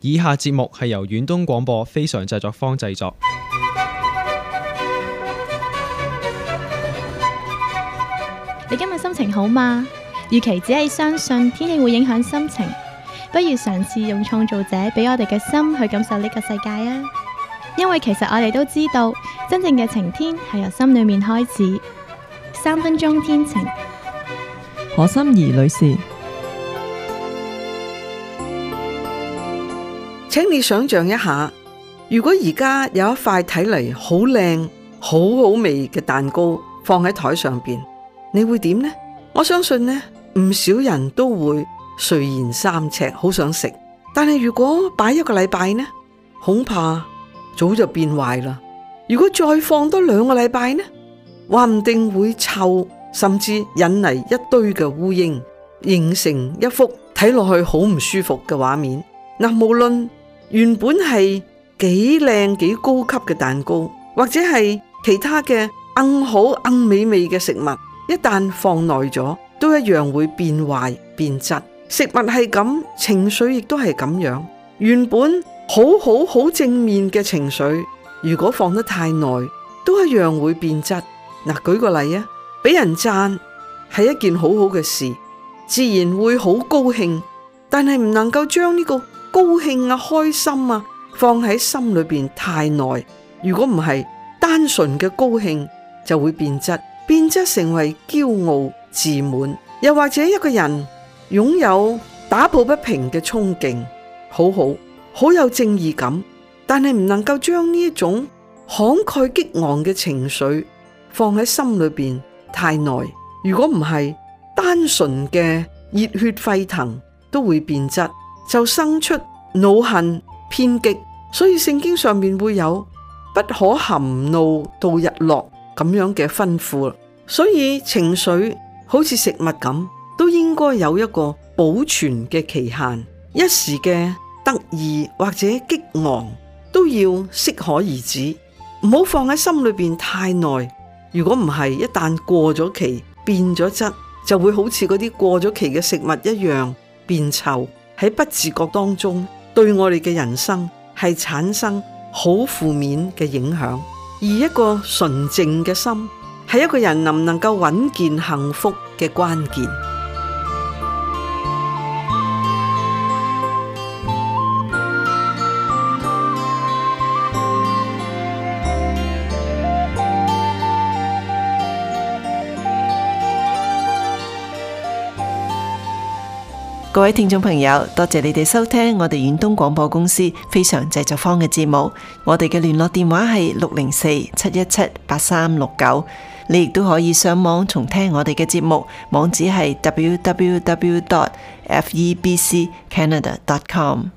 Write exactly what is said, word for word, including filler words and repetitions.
以下節目係由遠東廣播非常製作坊製作。 你今日心情好嗎？與其只係相信天氣會影響心情，不如嘗試用創造者俾我哋嘅心去感受呢個世界啊！因為其實我哋都知道，真正嘅晴天係由心裏面開始。三分鐘天晴， 何心怡女士， 請你想象一下，如果而家有一塊睇嚟好靚、好好味嘅蛋糕放喺台上邊，你會點呢？我相信呢，唔少人都會垂涎三尺，好想食。但係如果擺一個禮拜呢，恐怕早就變壞啦。如果再放多兩個禮拜呢，話唔定會臭，甚至引嚟一堆嘅烏蠅，形成一幅睇落去好唔舒服嘅畫面。嗱，無論原本係幾靚幾高級嘅蛋糕，或者係其他嘅更好更美味嘅食物，一旦放耐咗，都一樣會變壞變質。食物係咁，情緒亦都係咁樣。原本好好好正面嘅情緒，如果放得太耐，都一樣會變質。嗱，舉個例啊，俾人讚係一件好好嘅事，自然會好高興，但係唔能夠將呢個高興啊、開心啊放喺心裏邊太耐。如果唔係，單純嘅高興就會變質，變質成為驕傲自滿。又或者一個人擁有打抱不平嘅衝勁，好好好有正義感，但係唔能夠將呢一種慷慨激昂嘅情緒放喺心裏邊太耐。如果唔係，單純嘅熱血沸騰都會變質，就生出惱恨偏激。所以聖經上面會有不可含怒到日落咁樣嘅吩咐。所以情緒好似食物咁，都應該有一個保存嘅期限。一時嘅得意或者激昂都要適可而止，唔好放喺心裏邊太耐。如果唔係，一旦過咗期變咗質，就會好似嗰啲過咗期嘅食物一樣變臭，喺不自覺當中對我哋嘅人生係產生好負面嘅影響。而一個純淨嘅心係一個人能唔能夠穩健幸福嘅關鍵。 各位聽眾朋友，多謝你哋收聽我哋遠東廣播公司非常製作坊嘅節目。我哋嘅聯絡電話係六零四七一七八三六九。你亦都可以上網重聽我哋嘅節目，網址係 double-u double-u double-u dot f e b c canada dot com。